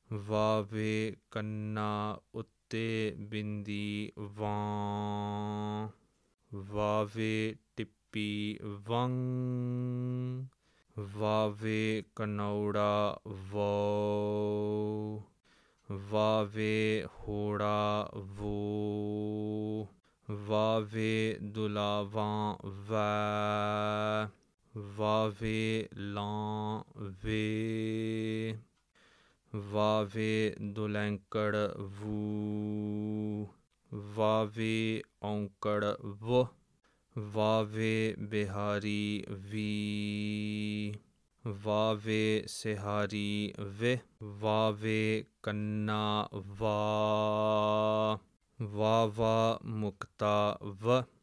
ਵਾਵੇ ਕੰਨਾ ਉੱਤੇ ਬਿੰਦੀ ਵਾਂ, ਵਾਵੇ ਟਿੱਪੀ ਵੰ, ਵਾਵੇ ਕਨੌੜਾ ਵੋ, ਵਾਵੇ ਹੋੜਾ ਵੋ, ਵਾਵੇ ਦੁਲਾਵਾਂ ਵੈ, ਵਾਵੇ ਲਾਂ ਵੇ, ਵਾਵੇ ਦੁਲੈਂਕੜ ਵੂ, ਵਾਵੇ ਔਂਕੜ ਵ, ਵਾਵੇ ਬਿਹਾਰੀ ਵੀ, ਵਾਵੇ ਸਿਹਾਰੀ ਵਿ, ਵਾਵੇ ਕੰਨਾ ਵਾ, ਵਾਵਾ ਮੁਕਤਾ ਵ।